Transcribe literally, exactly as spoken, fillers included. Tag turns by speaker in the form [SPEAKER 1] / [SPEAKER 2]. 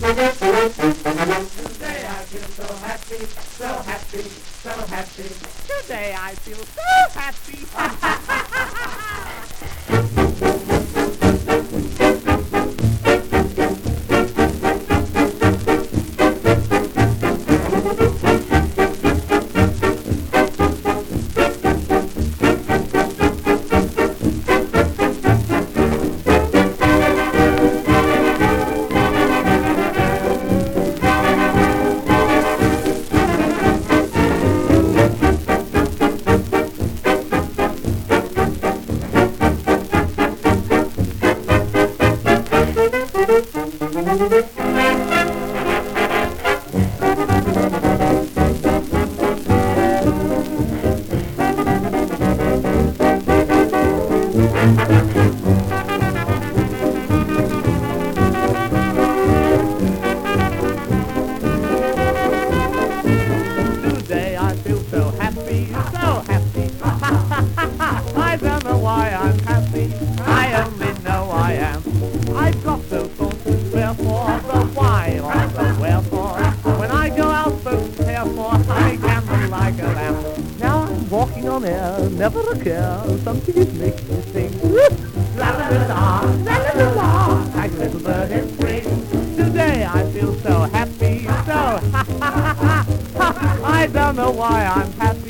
[SPEAKER 1] Today I feel so happy, so happy, so happy.
[SPEAKER 2] Today I feel so happy. Today I feel so happy, so happy. I don't know why I'm happy, I only know I am. I've got no thoughts to spare for the why or the wherefore. When I go out folks care for, I gamble like a lamb. Now I'm walking on air, never a care, something is making me sing. La la la la, la la la la, like a little bird in spring. Today I feel so happy, so ha ha ha ha. I don't know why I'm happy.